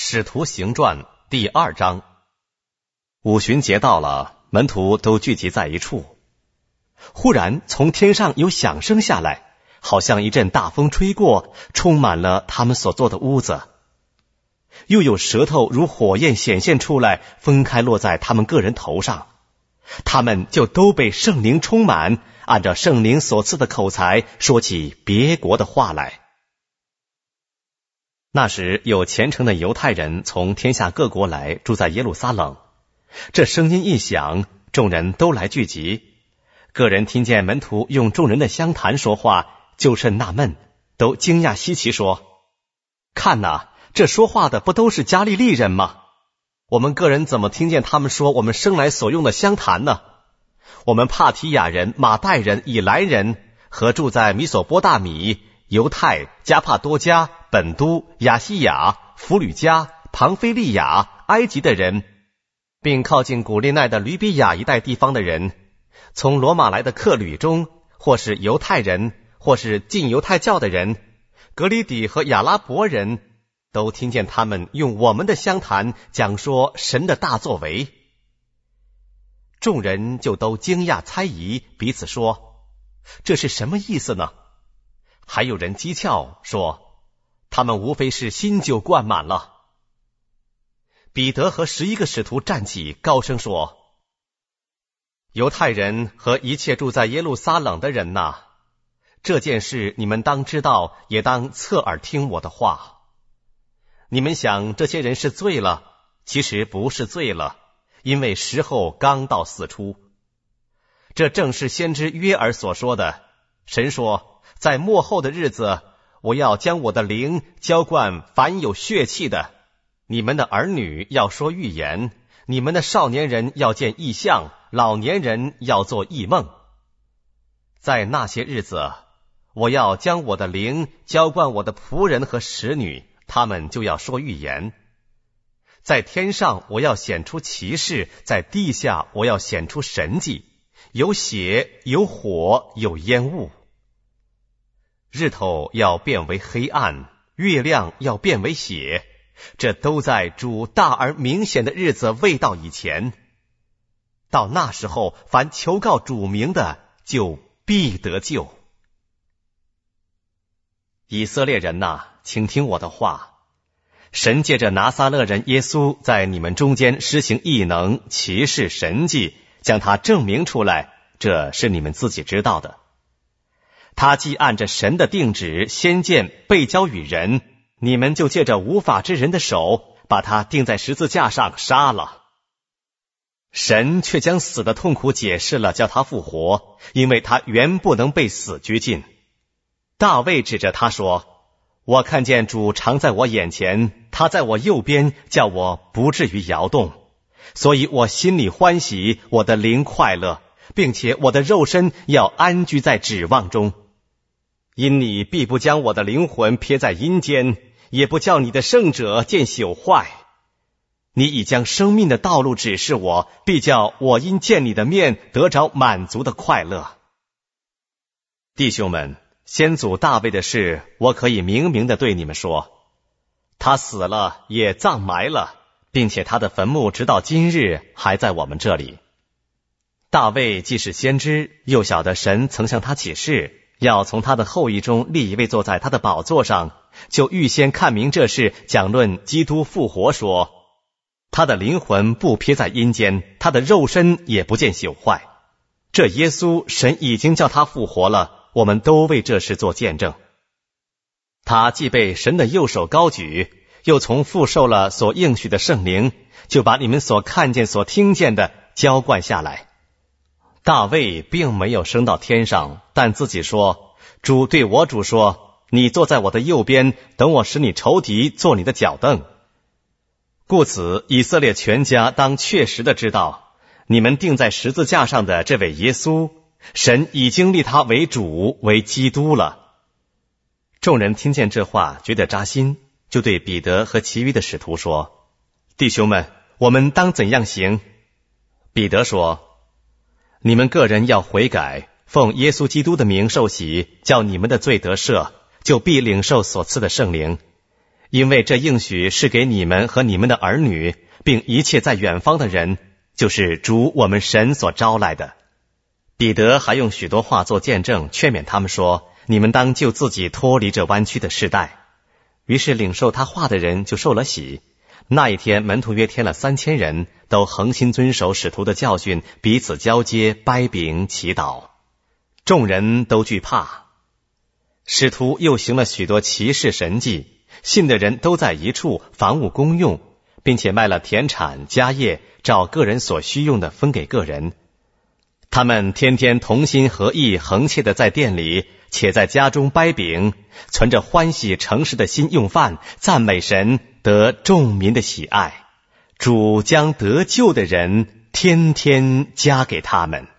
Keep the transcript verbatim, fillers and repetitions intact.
使徒行传第二章。五旬节到了，门徒都聚集在一处。忽然从天上有响声下来，好像一阵大风吹过，充满了他们所坐的屋子。又有舌头如火焰显现出来，分开落在他们个人头上。他们就都被圣灵充满，按照圣灵所赐的口才说起别国的话来。那时有虔诚的犹太人从天下各国来，住在耶路撒冷。这声音一响，众人都来聚集。个人听见门徒用众人的相谈说话，就甚纳闷，都惊讶稀奇说：看哪，这说话的不都是加利利人吗？我们个人怎么听见他们说我们生来所用的相谈呢？我们帕提亚人、马代人、以莱人和住在米索波大米、犹太、加帕多加、本都、亚西亚、弗吕加、庞菲利亚、埃及的人，并靠近古利奈的吕比亚一带地方的人，从罗马来的客旅中，或是犹太人，或是进犹太教的人，格里底和亚拉伯人，都听见他们用我们的相谈讲说神的大作为。众人就都惊讶猜疑，彼此说：这是什么意思呢？还有人讥诮说，他们无非是新酒灌满了。彼得和十一个使徒站起，高声说：犹太人和一切住在耶路撒冷的人哪，这件事你们当知道，也当侧耳听我的话。你们想这些人是醉了，其实不是醉了，因为时候刚到四初。这正是先知约珥所说的，神说，在末后的日子，我要将我的灵浇灌凡有血气的，你们的儿女要说预言，你们的少年人要见异象，老年人要做异梦。在那些日子，我要将我的灵浇灌我的仆人和使女，他们就要说预言。在天上我要显出奇事，在地下我要显出神迹，有血，有火，有烟雾。日头要变为黑暗，月亮要变为血，这都在主大而明显的日子未到以前。到那时候，凡求告主名的，就必得救。以色列人哪，请听我的话。神借着拿撒勒人耶稣在你们中间施行异能、奇事、神迹，将他证明出来，这是你们自己知道的。他既按着神的定旨先见被交与人，你们就借着无法之人的手，把他钉在十字架上杀了。神却将死的痛苦解释了，叫他复活，因为他原不能被死拘禁。大卫指着他说：我看见主常在我眼前，他在我右边，叫我不至于摇动。所以我心里欢喜，我的灵快乐，并且我的肉身要安居在指望中。因你必不将我的灵魂撇在阴间，也不叫你的圣者见朽坏。你已将生命的道路指示我，必叫我因见你的面得着满足的快乐。弟兄们，先祖大卫的事，我可以明明的对你们说，他死了，也葬埋了，并且他的坟墓直到今日还在我们这里。大卫既是先知，又晓得神曾向他启示，要从他的后裔中立一位坐在他的宝座上，就预先看明这事，讲论基督复活，说他的灵魂不撇在阴间，他的肉身也不见朽坏。这耶稣，神已经叫他复活了，我们都为这事做见证。他既被神的右手高举，又从父受了所应许的圣灵，就把你们所看见所听见的浇灌下来。大卫并没有升到天上，但自己说，主对我主说，你坐在我的右边，等我使你仇敌做你的脚凳。故此以色列全家当确实的知道，你们钉在十字架上的这位耶稣，神已经立他为主，为基督了。众人听见这话，觉得扎心，就对彼得和其余的使徒说：弟兄们，我们当怎样行？彼得说：你们个人要悔改，奉耶稣基督的名受洗，叫你们的罪得赦，就必领受所赐的圣灵。 因为这应许是给你们和你们的儿女，并一切在远方的人，就是主我们神所招来的。彼得还用许多话做见证，劝勉他们说，你们当救自己脱离这弯曲的世代。于是领受他话的人就受了洗。那一天门徒约添了三千人，都恒心遵守使徒的教训，彼此交接，掰饼祈祷。众人都惧怕。使徒又行了许多奇事神迹，信的人都在一处，房屋公用，并且卖了田产家业，照个人所需用的分给个人。他们天天同心合意，恒切的在店里，且在家中掰饼，存着欢喜诚实的心用饭，赞美神，得众民的喜爱。主将得救的人天天加给他们。